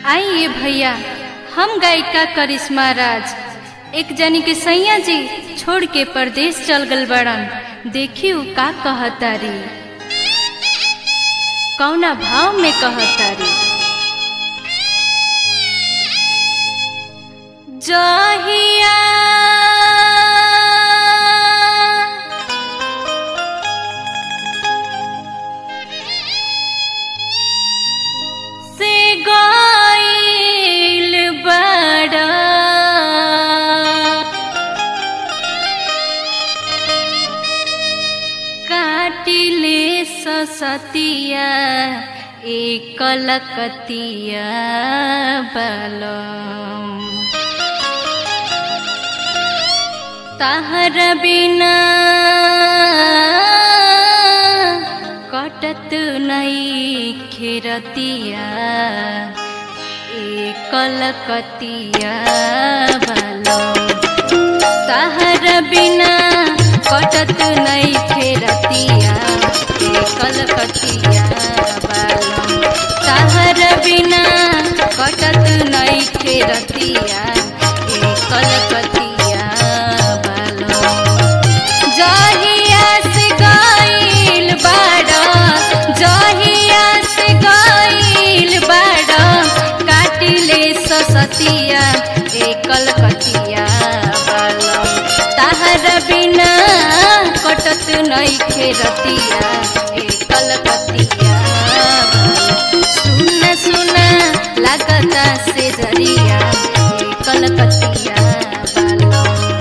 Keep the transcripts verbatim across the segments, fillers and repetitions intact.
आइए भैया, हम गायिका करिश्मा राज एक जनी के सैया जी छोड़ के परदेश चल गल बड़न। देखियो का कहतारी, कौना भाव में कहतारी। जहिया से गइल बड़ा काटिले ससतिया एक कलकतिया बलम। ताहर बिना कटत नहीं खेरतिया एक कलकतिया बलम। ताहर बिना कटत नहीं खेरतिया एक कलकतिया बलम। ताहर बिना कटत नहीं खेरतिया एक कलकतिया बलम। जहिया से गइल बड़ा, जहिया से गइल बड़ा काटिले ससतिया एक कलकतिया बलम। ताहर बिना कटत नहीं खेरतिया एक कलकतिया बलम। सुना सुना लागता से जरिया एक कलकतिया बलम।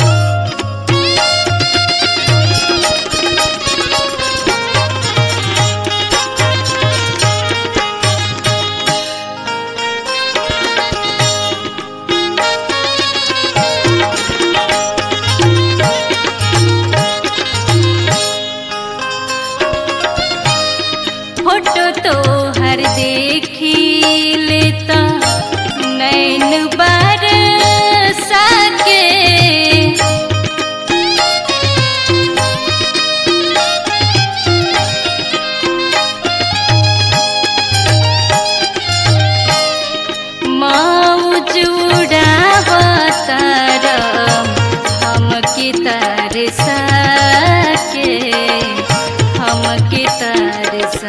फोटो तो हर देखी लेता नैन बरसा के। मौज उड़ावता हमके तरसा के, हमके तरसा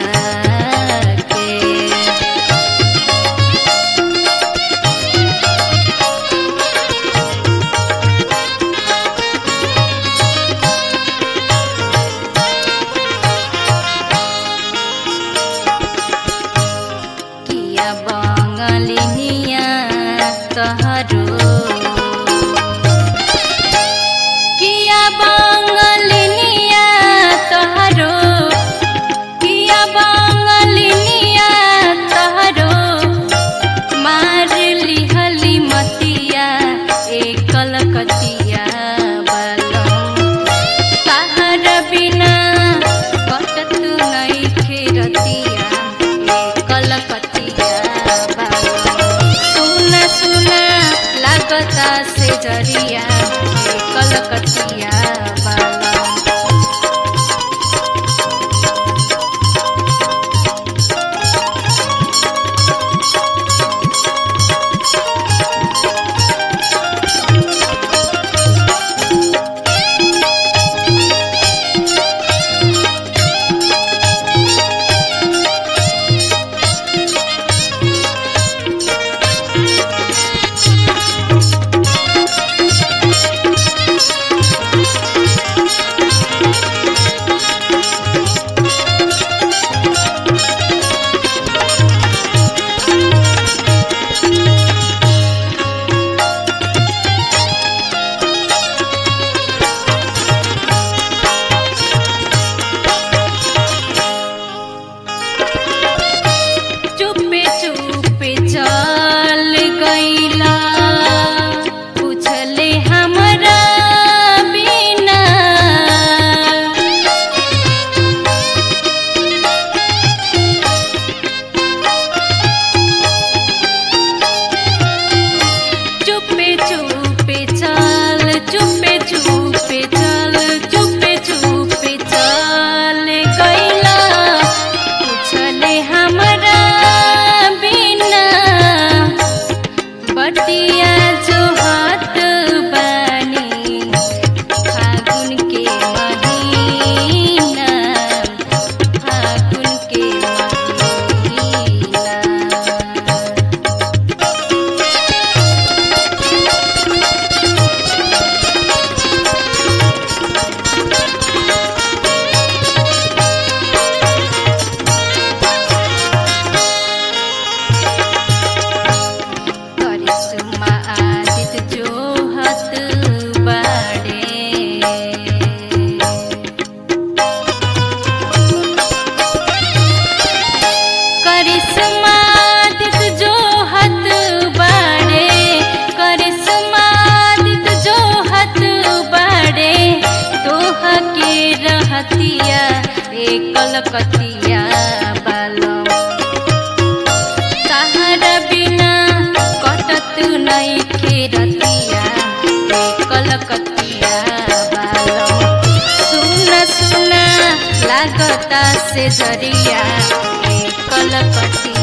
बंगलिनिया तहरो किया बंगलिनिया तहरो किया बंगलिनिया तहरो मार लिहली मतिया एक कलकतिया बलम। ताहर बिना कटत नहीं खेरतिया एक कलकतिया बलम। सुना सुना लागता से जरिया एक कलकतिया बलम। लागता से जरिया ए कलकतिया।